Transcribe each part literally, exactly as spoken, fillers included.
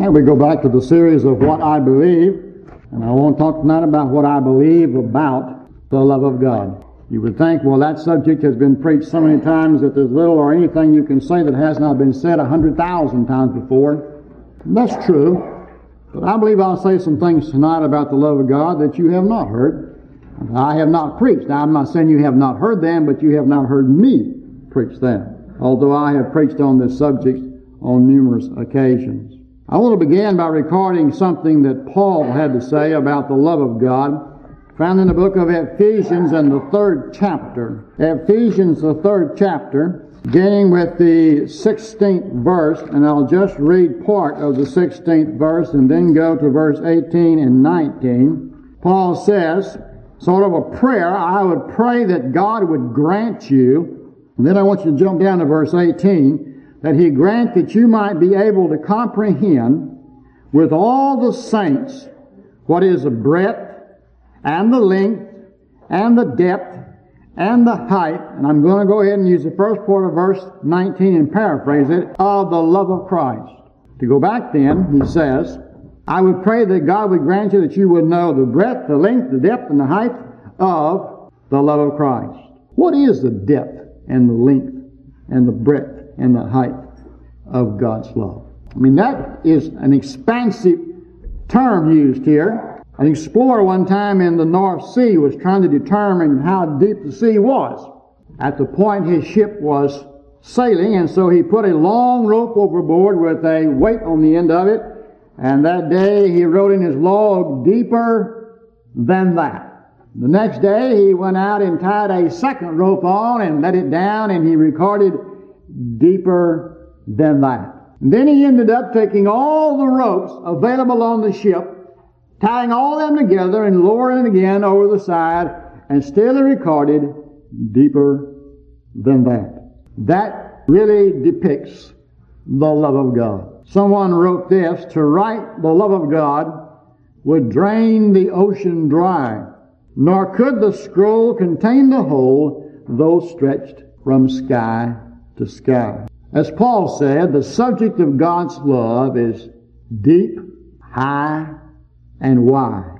Now we go back to the series of what I believe, and I want to talk tonight about what I believe about the love of God. You would think, well, that subject has been preached so many times that there's little or anything you can say that has not been said a hundred thousand times before. And that's true, but I believe I'll say some things tonight about the love of God that you have not heard. I have not preached. Now, I'm not saying you have not heard them, but you have not heard me preach them, although I have preached on this subject on numerous occasions. I want to begin by recording something that Paul had to say about the love of God, found in the book of Ephesians in the third chapter. Ephesians, the third chapter, beginning with the sixteenth verse, and I'll just read part of the sixteenth verse and then go to verse eighteen and nineteen. Paul says, sort of a prayer, I would pray that God would grant you, and then I want you to jump down to verse eighteen, that He grant that you might be able to comprehend with all the saints what is the breadth and the length and the depth and the height, and I'm going to go ahead and use the first part of verse nineteen and paraphrase it, of the love of Christ. To go back then, he says, I would pray that God would grant you that you would know the breadth, the length, the depth, and the height of the love of Christ. What is the depth and the length and the breadth and the height of God's love? I mean, that is an expansive term used here. An explorer one time in the North Sea was trying to determine how deep the sea was. At the point his ship was sailing, and so he put a long rope overboard with a weight on the end of it, and that day he wrote in his log, deeper than that. The next day he went out and tied a second rope on and let it down, and he recorded deeper than that. And then he ended up taking all the ropes available on the ship, tying all of them together and lowering it again over the side, and still he recorded deeper than that. That really depicts the love of God. Someone wrote this, to write the love of God would drain the ocean dry, nor could the scroll contain the whole, though stretched from sky to sky. As Paul said, the subject of God's love is deep, high, and wide.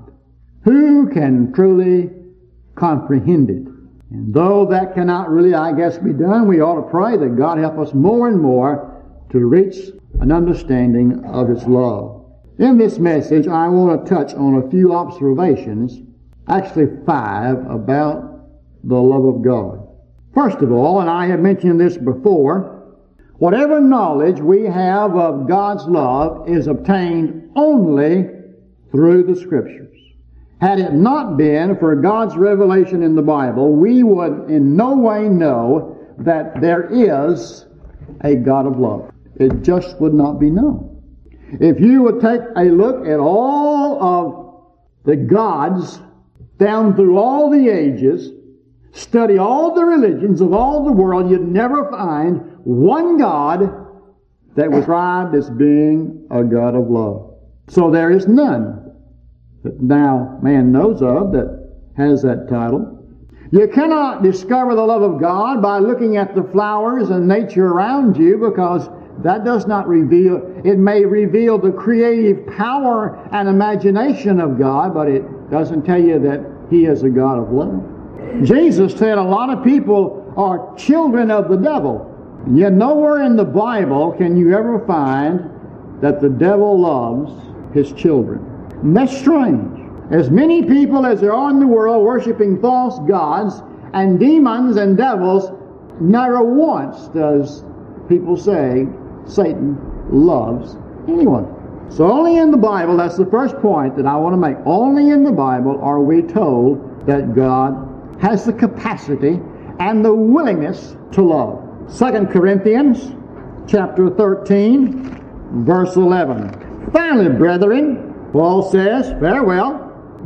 Who can truly comprehend it? And though that cannot really, I guess, be done, we ought to pray that God help us more and more to reach an understanding of His love. In this message, I want to touch on a few observations, actually five, about the love of God. First of all, and I have mentioned this before, whatever knowledge we have of God's love is obtained only through the Scriptures. Had it not been for God's revelation in the Bible, we would in no way know that there is a God of love. It just would not be known. If you would take a look at all of the gods down through all the ages, study all the religions of all the world, you'd never find one God that was described as being a God of love. So there is none that now man knows of that has that title. You cannot discover the love of God by looking at the flowers and nature around you, because that does not reveal, it may reveal the creative power and imagination of God, but it doesn't tell you that He is a God of love. Jesus said a lot of people are children of the devil. And yet nowhere in the Bible can you ever find that the devil loves his children. And that's strange. As many people as there are in the world worshiping false gods and demons and devils, never once does people say Satan loves anyone. So only in the Bible, that's the first point that I want to make, only in the Bible are we told that God has the capacity and the willingness to love. Second Corinthians chapter thirteen, verse eleven. Finally, brethren, Paul says, farewell,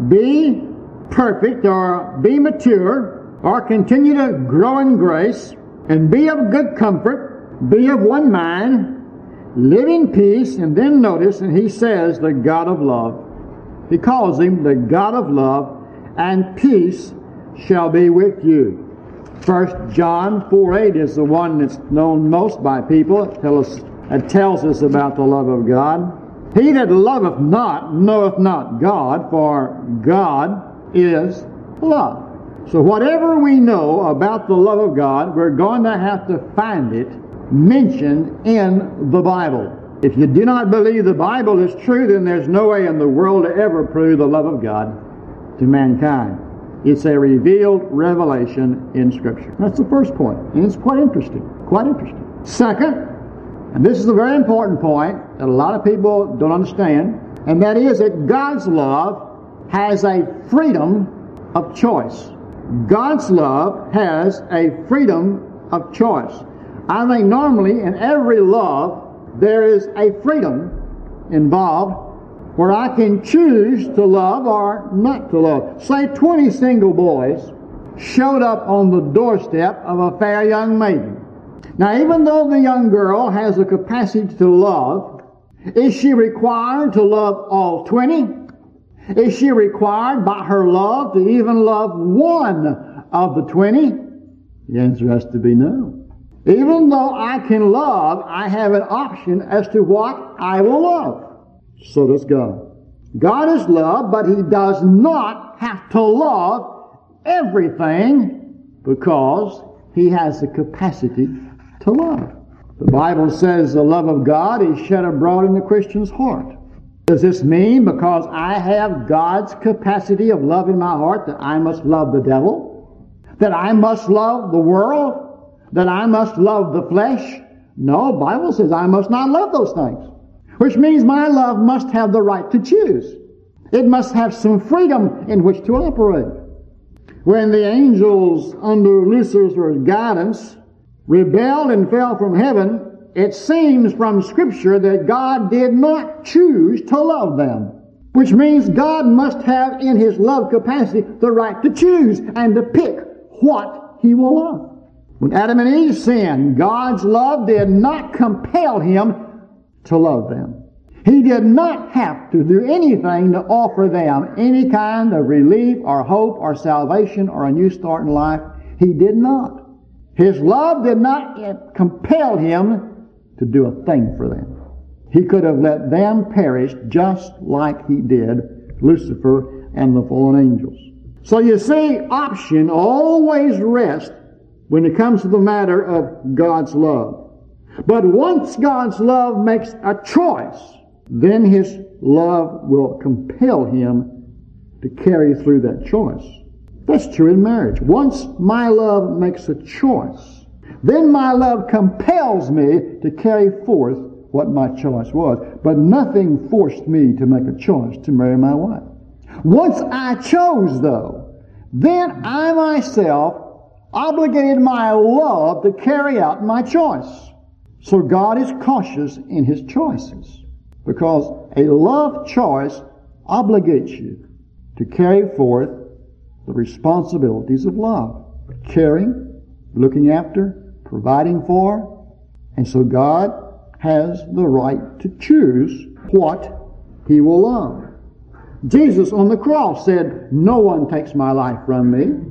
be perfect, or be mature, or continue to grow in grace, and be of good comfort, be of one mind, live in peace. And then notice, and he says, the God of love. He calls Him the God of love, and peace shall be with you. First John four eight is the one that's known most by people. It tells us, it tells us about the love of God. He that loveth not knoweth not God, for God is love. So whatever we know about the love of God, we're going to have to find it mentioned in the Bible. If you do not believe the Bible is true, then there's no way in the world to ever prove the love of God to mankind. It's a revealed revelation in Scripture. That's the first point, and it's quite interesting. Quite interesting. Second, and this is a very important point that a lot of people don't understand, and that is that God's love has a freedom of choice. God's love has a freedom of choice. I think normally in every love there is a freedom involved where I can choose to love or not to love. Say twenty single boys showed up on the doorstep of a fair young maiden. Now, even though the young girl has the capacity to love, is she required to love all twenty? Is she required by her love to even love one of the twenty? The answer has to be no. Even though I can love, I have an option as to what I will love. So does God. God is love, but He does not have to love everything because He has the capacity to love. The Bible says the love of God is shed abroad in the Christian's heart. Does this mean because I have God's capacity of love in my heart that I must love the devil? That I must love the world? That I must love the flesh? No, the Bible says I must not love those things. Which means my love must have the right to choose. It must have some freedom in which to operate. When the angels under Lucifer's guidance rebelled and fell from heaven, it seems from Scripture that God did not choose to love them. Which means God must have in His love capacity the right to choose and to pick what He will love. When Adam and Eve sinned, God's love did not compel Him to love them. He did not have to do anything to offer them any kind of relief or hope or salvation or a new start in life. He did not. His love did not compel Him to do a thing for them. He could have let them perish just like He did Lucifer and the fallen angels. So you see, option always rests when it comes to the matter of God's love. But once God's love makes a choice, then His love will compel Him to carry through that choice. That's true in marriage. Once my love makes a choice, then my love compels me to carry forth what my choice was. But nothing forced me to make a choice to marry my wife. Once I chose, though, then I myself obligated my love to carry out my choice. So God is cautious in His choices, because a love choice obligates you to carry forth the responsibilities of love. Caring, looking after, providing for. And so God has the right to choose what He will love. Jesus on the cross said, "No one takes my life from me.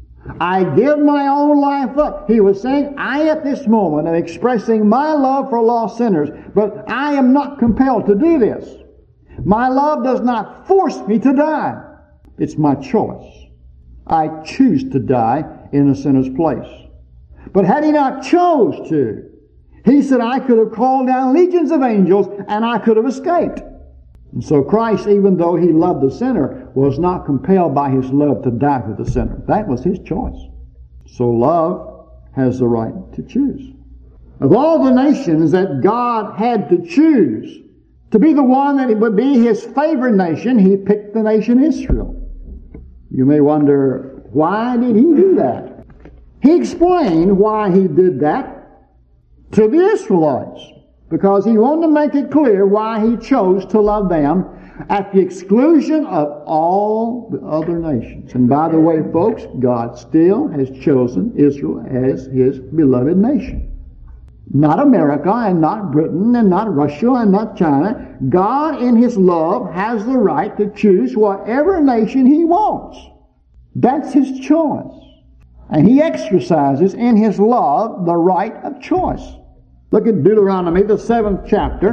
I give my own life up." He was saying, I at this moment am expressing my love for lost sinners, but I am not compelled to do this. My love does not force me to die. It's my choice. I choose to die in a sinner's place. But had He not chose to, He said I could have called down legions of angels and I could have escaped. And so Christ, even though He loved the sinner, was not compelled by His love to die for the sinner. That was His choice. So love has the right to choose. Of all the nations that God had to choose to be the one that would be His favored nation, He picked the nation Israel. You may wonder, why did He do that? He explained why He did that to the Israelites, because He wanted to make it clear why He chose to love them at the exclusion of all the other nations. And by the way, folks, God still has chosen Israel as His beloved nation. Not America, and not Britain, and not Russia, and not China. God in His love has the right to choose whatever nation He wants. That's His choice. And He exercises in His love the right of choice. Look at Deuteronomy, the seventh chapter,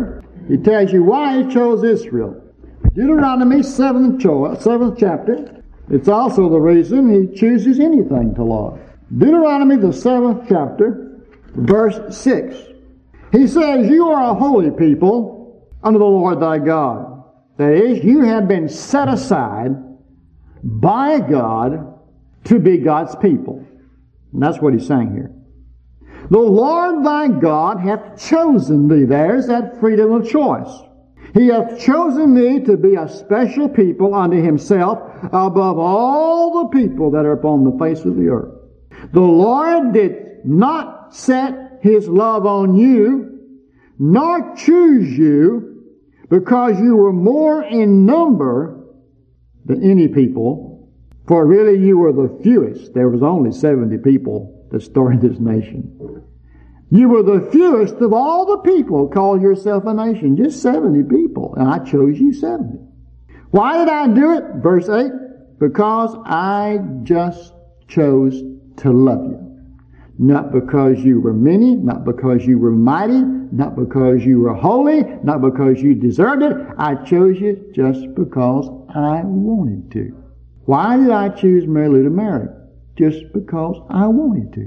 He tells you why he chose Israel. Deuteronomy seventh, cho- seventh chapter. It's also the reason he chooses anything to love. Deuteronomy the seventh chapter, verse six. He says, you are a holy people unto the Lord thy God. That is, you have been set aside by God to be God's people. And that's what he's saying here. The Lord thy God hath chosen thee. There's that freedom of choice. He hath chosen thee to be a special people unto himself above all the people that are upon the face of the earth. The Lord did not set his love on you, nor choose you because you were more in number than any people, for really you were the fewest. There was only seventy people that started this nation. You were the fewest of all the people. Call yourself a nation. Just seventy people. And I chose you seventy. Why did I do it? Verse eight. Because I just chose to love you. Not because you were many, not because you were mighty, not because you were holy, not because you deserved it. I chose you just because I wanted to. Why did I choose Mary Lou to marry? Just because I wanted to.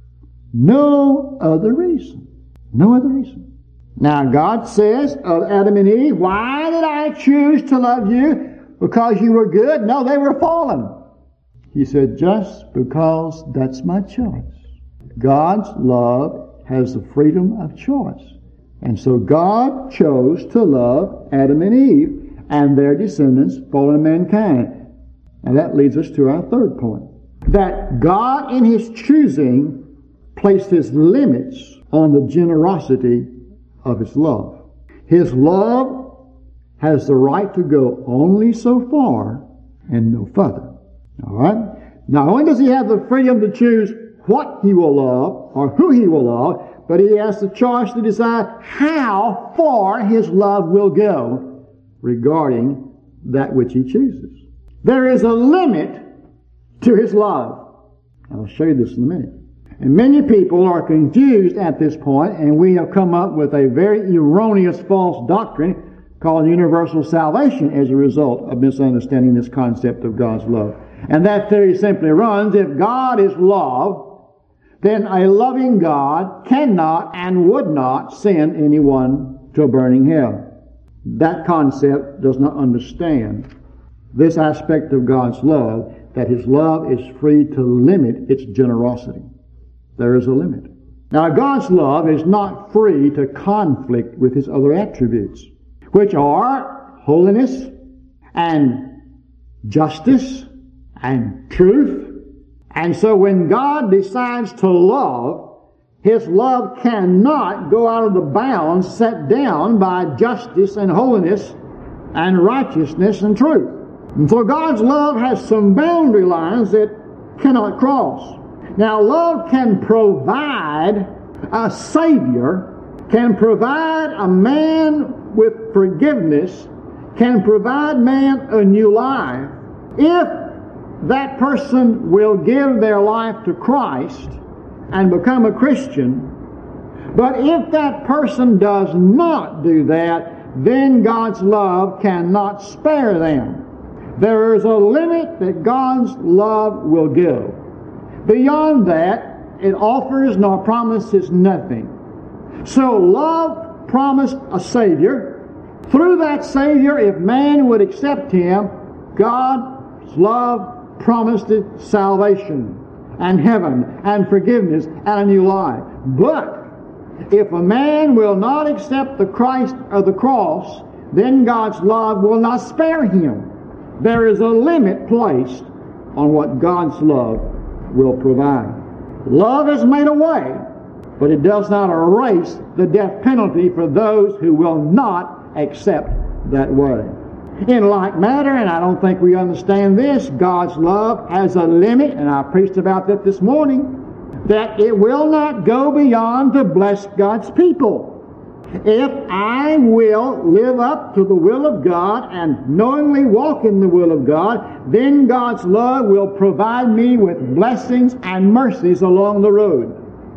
No other reason. No other reason. Now God says of Adam and Eve, why did I choose to love you? Because you were good? No, they were fallen. He said, just because that's my choice. God's love has the freedom of choice. And so God chose to love Adam and Eve and their descendants, fallen mankind. And that leads us to our third point. That God in His choosing placed His limits on the generosity of His love. His love has the right to go only so far and no further. All right? Not only does He have the freedom to choose what He will love or who He will love, but He has the choice to decide how far His love will go regarding that which He chooses. There is a limit to His love. I'll show you this in a minute. And many people are confused at this point, and we have come up with a very erroneous false doctrine called universal salvation as a result of misunderstanding this concept of God's love. And that theory simply runs, if God is love, then a loving God cannot and would not send anyone to a burning hell. That concept does not understand this aspect of God's love, that His love is free to limit its generosity. There is a limit. Now, God's love is not free to conflict with His other attributes, which are holiness and justice and truth. And so when God decides to love, His love cannot go out of the bounds set down by justice and holiness and righteousness and truth. And so God's love has some boundary lines that cannot cross. Now, love can provide a Savior, can provide a man with forgiveness, can provide man a new life, if that person will give their life to Christ and become a Christian. But if that person does not do that, then God's love cannot spare them. There is a limit that God's love will give. Beyond that, it offers nor promises nothing. So love promised a Savior. Through that Savior, if man would accept Him, God's love promised it salvation and heaven and forgiveness and a new life. But if a man will not accept the Christ of the cross, then God's love will not spare him. There is a limit placed on what God's love will provide. Love has made a way, but it does not erase the death penalty for those who will not accept that way. In like manner, and I don't think we understand this, God's love has a limit, and I preached about that this morning, that it will not go beyond to bless God's people. If I will live up to the will of God and knowingly walk in the will of God, then God's love will provide me with blessings and mercies along the road.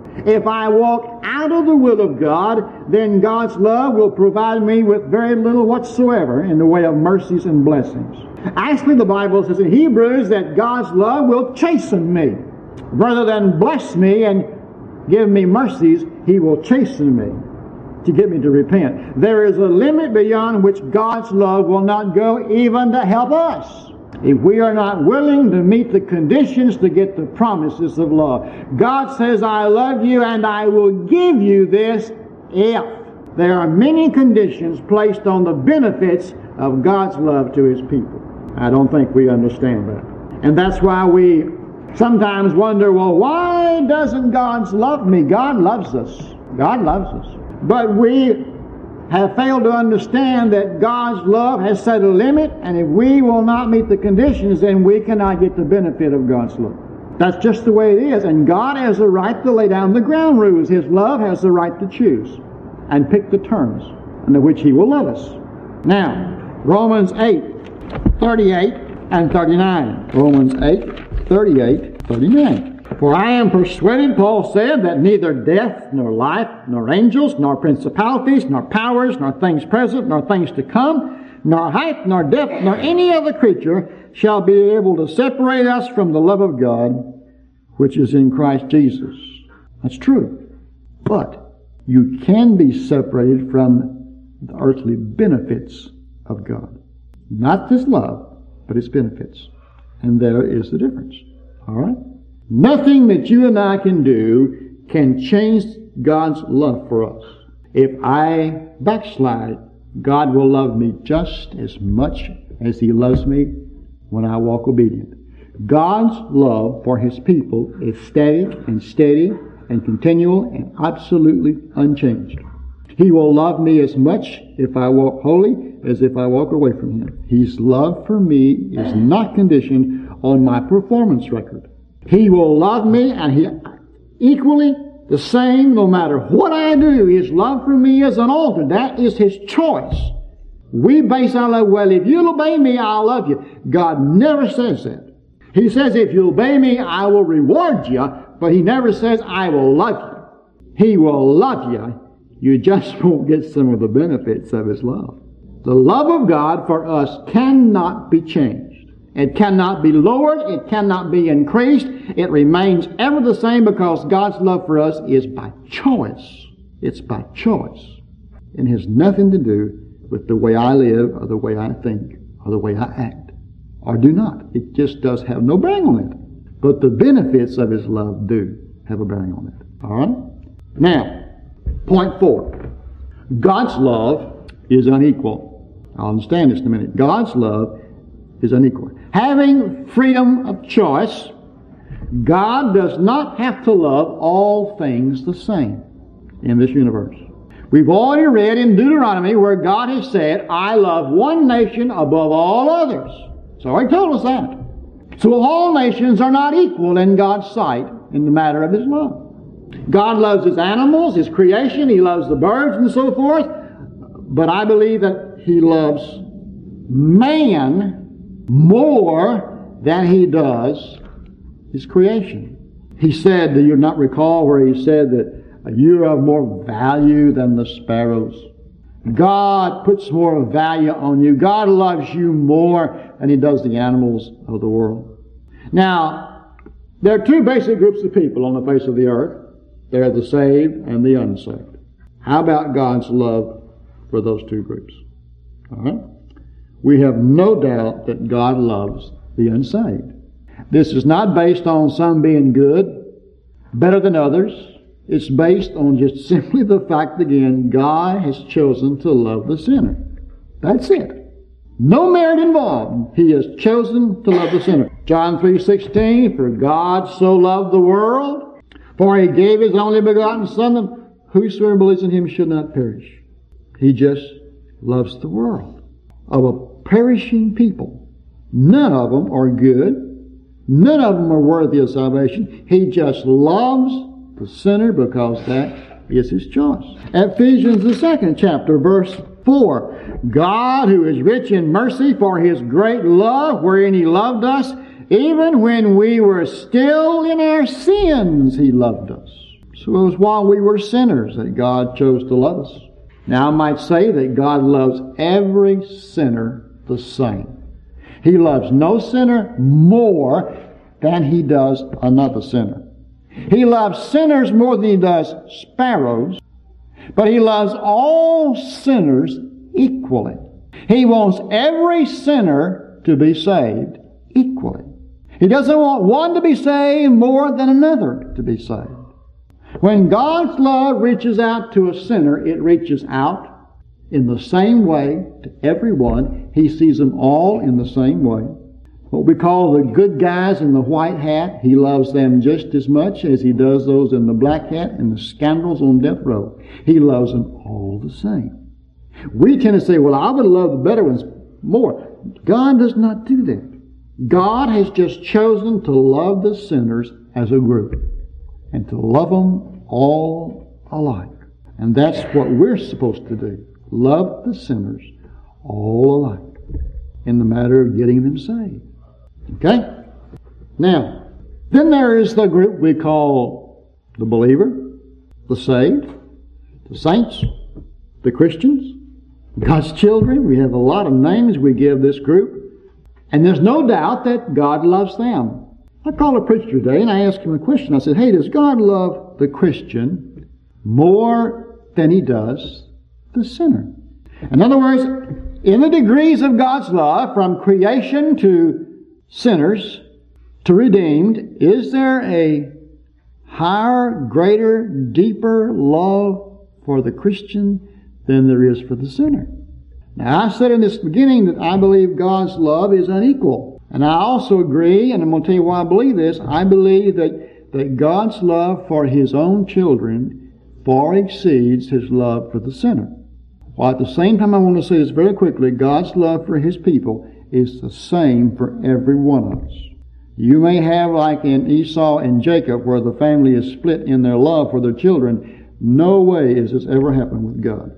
If I walk out of the will of God, then God's love will provide me with very little whatsoever in the way of mercies and blessings. Actually, the Bible says in Hebrews that God's love will chasten me. Rather than bless me and give me mercies, He will chasten me to get me to repent. There is a limit beyond which God's love will not go, even to help us, if we are not willing to meet the conditions to get the promises of love. God says, I love you and I will give you this if. There are many conditions placed on the benefits of God's love to His people. I don't think we understand that. And that's why we sometimes wonder, well, why doesn't God love me? God loves us. God loves us. But we have failed to understand that God's love has set a limit, and if we will not meet the conditions, then we cannot get the benefit of God's love. That's just the way it is, and God has the right to lay down the ground rules. His love has the right to choose and pick the terms under which He will love us. Now, Romans eight, thirty-eight and thirty-nine. Romans eight, thirty-eight, thirty-nine. For I am persuaded, Paul said, that neither death, nor life, nor angels, nor principalities, nor powers, nor things present, nor things to come, nor height, nor depth, nor any other creature shall be able to separate us from the love of God, which is in Christ Jesus. That's true. But you can be separated from the earthly benefits of God. Not His love, but His benefits. And there is the difference. All right? Nothing that you and I can do can change God's love for us. If I backslide, God will love me just as much as He loves me when I walk obedient. God's love for His people is static and steady and continual and absolutely unchanged. He will love me as much if I walk holy as if I walk away from Him. His love for me is not conditioned on my performance record. He will love me, and He equally the same no matter what I do. His love for me is unaltered. That is His choice. We base our love, well, if you'll obey me, I'll love you. God never says that. He says, if you obey me, I will reward you, but He never says, I will love you. He will love you. You just won't get some of the benefits of His love. The love of God for us cannot be changed. It cannot be lowered. It cannot be increased. It remains ever the same because God's love for us is by choice. It's by choice. It has nothing to do with the way I live or the way I think or the way I act or do not. It just does have no bearing on it. But the benefits of His love do have a bearing on it. All right? Now, point four. God's love is unequal. I'll understand this in a minute. God's love is unequal. Having freedom of choice, God does not have to love all things the same in this universe. We've already read in Deuteronomy where God has said, I love one nation above all others. So He told us that. So all nations are not equal in God's sight in the matter of His love. God loves His animals, His creation, He loves the birds and so forth, but I believe that He loves man more than He does His creation. He said, do you not recall where He said that you are of more value than the sparrows? God puts more value on you. God loves you more than He does the animals of the world. Now, there are two basic groups of people on the face of the earth. They're the saved and the unsaved. How about God's love for those two groups? All right? We have no doubt that God loves the unsaved. This is not based on some being good, better than others. It's based on just simply the fact, again, God has chosen to love the sinner. That's it. No merit involved. He has chosen to love the sinner. John three sixteen, for God so loved the world, for He gave His only begotten Son, that whosoever believes in Him should not perish. He just loves the world. Of a perishing people. None of them are good. None of them are worthy of salvation. He just loves the sinner because that is His choice. Ephesians, the second chapter, verse four. God, who is rich in mercy for His great love, wherein He loved us, even when we were still in our sins, He loved us. So it was while we were sinners that God chose to love us. Now I might say that God loves every sinner the same. He loves no sinner more than He does another sinner. He loves sinners more than He does sparrows, but He loves all sinners equally. He wants every sinner to be saved equally. He doesn't want one to be saved more than another to be saved. When God's love reaches out to a sinner, it reaches out in the same way to everyone. He sees them all in the same way. What we call the good guys in the white hat, He loves them just as much as He does those in the black hat and the scoundrels on death row. He loves them all the same. We tend to say, well, I would love the better ones more. God does not do that. God has just chosen to love the sinners as a group and to love them all alike. And that's what we're supposed to do. Love the sinners all alike in the matter of getting them saved. Okay? Now, then there is the group we call the believer, the saved, the saints, the Christians, God's children. We have a lot of names we give this group. And there's no doubt that God loves them. I called a preacher today and I asked him a question. I said, hey, does God love the Christian more than He does the sinner? In other words, in the degrees of God's love, from creation to sinners to redeemed, is there a higher, greater, deeper love for the Christian than there is for the sinner? Now, I said in this beginning that I believe God's love is unequal. And I also agree, and I'm going to tell you why I believe this, I believe that, that God's love for His own children far exceeds His love for the sinner. While at the same time I want to say this very quickly, God's love for His people is the same for every one of us. You may have, like in Esau and Jacob, where the family is split in their love for their children. No way has this ever happened with God.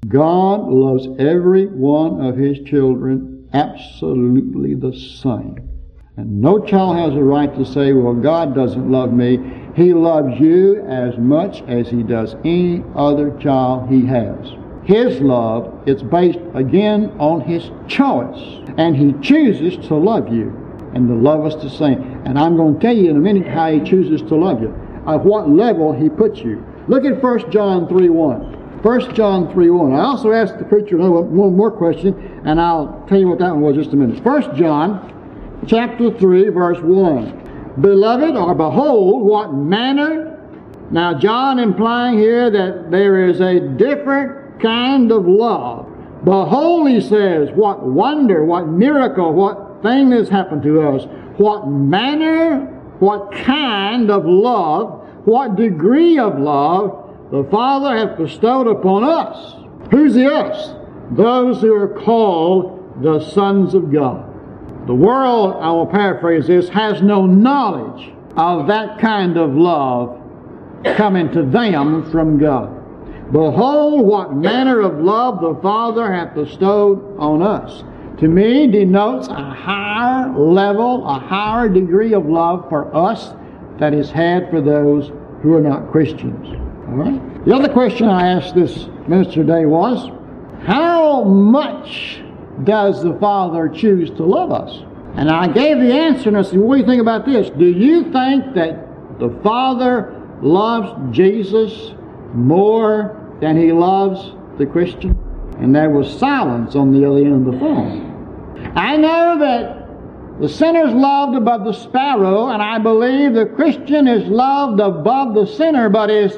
God loves every one of His children absolutely the same. And no child has a right to say, well, God doesn't love me. He loves you as much as He does any other child He has. His love, it's based again on His choice. And He chooses to love you and to love us the same. And I'm going to tell you in a minute how He chooses to love you, at what level He puts you. Look at First John three one. First John three one. I also asked the preacher one more question, and I'll tell you what that one was just a minute. First John chapter three, verse one. Beloved, or behold, what manner. Now John implying here that there is a different kind of love. Behold, he says, what wonder, what miracle, what thing has happened to us. What manner, what kind of love, what degree of love the Father hath bestowed upon us. Who's the us? Those who are called the sons of God. The world, I will paraphrase this, has no knowledge of that kind of love coming to them from God. Behold, what manner of love the Father hath bestowed on us. To me, denotes a higher level, a higher degree of love for us that is had for those who are not Christians. All right? The other question I asked this minister today was, how much does the Father choose to love us? And I gave the answer, and I said, what do you think about this? Do you think that the Father loves Jesus more than He loves the Christian? And there was silence on the other end of the phone. I know that the sinner is loved above the sparrow, and I believe the Christian is loved above the sinner, but is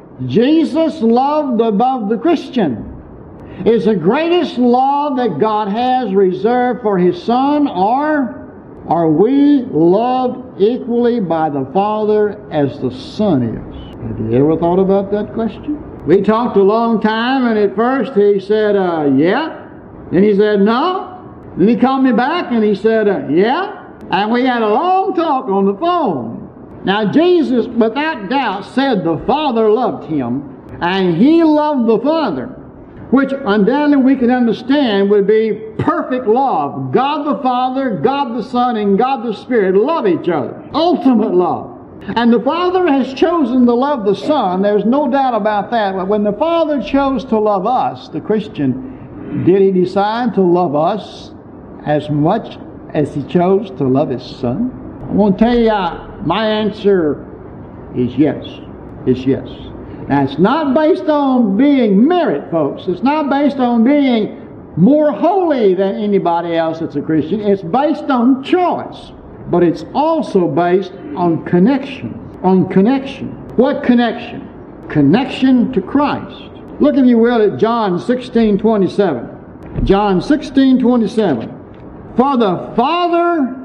Jesus loved above the Christian? Is the greatest love that God has reserved for His Son, or are we loved equally by the Father as the Son is? Have you ever thought about that question? We talked a long time, and at first he said, uh, yeah. Then he said, no. Then he called me back and he said, uh, yeah. And we had a long talk on the phone. Now Jesus, without doubt, said the Father loved Him, and He loved the Father, which undoubtedly we can understand would be perfect love. God the Father, God the Son, and God the Spirit love each other. Ultimate love. And the Father has chosen to love the Son. There's no doubt about that. But when the Father chose to love us, the Christian, did He decide to love us as much as He chose to love His Son? I want to tell you, uh, my answer is yes. It's yes. Now, it's not based on being merit, folks. It's not based on being more holy than anybody else that's a Christian. It's based on choice. But it's also based on connection. On connection. What connection? Connection to Christ. Look, if you will, at John sixteen twenty-seven. John sixteen twenty-seven. For the Father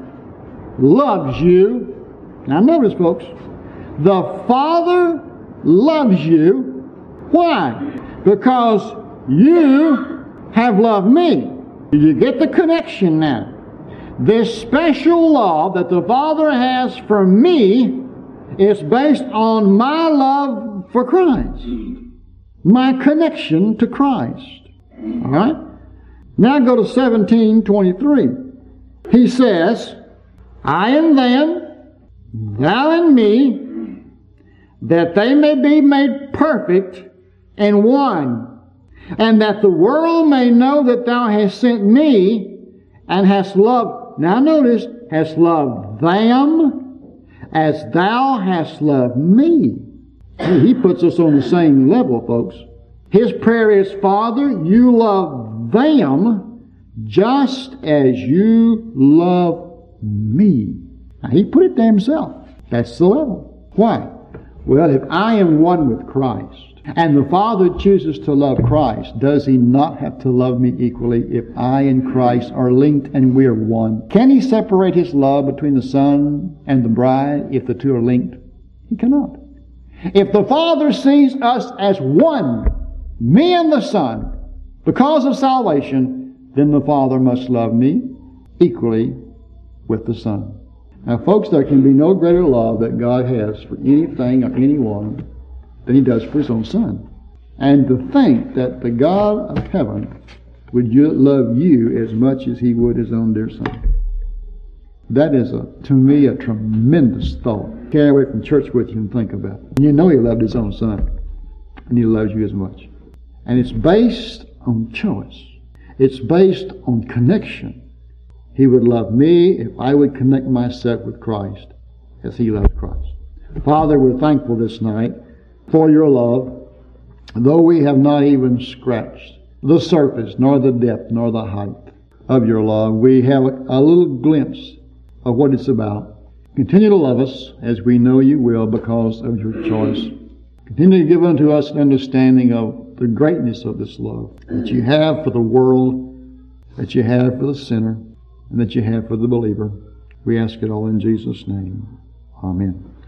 loves you. Now notice, folks. The Father loves you. Why? Because you have loved me. You get the connection now. This special love that the Father has for me is based on my love for Christ. My connection to Christ. All right? Now go to seventeen twenty-three. He says, I in them, thou in me, that they may be made perfect in one, and that the world may know that thou hast sent me and hast loved, now notice, hast loved them as thou hast loved me. He puts us on the same level, folks. His prayer is, Father, you love them just as you love me. Now, he put it there himself. That's the level. Why? Well, if I am one with Christ, and the Father chooses to love Christ, does He not have to love me equally if I and Christ are linked and we are one? Can He separate His love between the Son and the bride if the two are linked? He cannot. If the Father sees us as one, me and the Son, because of salvation, then the Father must love me equally with the Son. Now, folks, there can be no greater love that God has for anything or anyone than He does for His own Son. And to think that the God of heaven would love you as much as He would His own dear Son. That is, a, to me, a tremendous thought. Carry away from church with you and think about it. And you know He loved His own Son. And He loves you as much. And it's based on choice. It's based on connection. He would love me if I would connect myself with Christ as He loves Christ. Father, we're thankful this night for Your love, though we have not even scratched the surface, nor the depth, nor the height of Your love. We have a little glimpse of what it's about. Continue to love us as we know You will because of Your choice. Continue to give unto us an understanding of the greatness of this love that You have for the world, that You have for the sinner, and that You have for the believer. We ask it all in Jesus' name. Amen.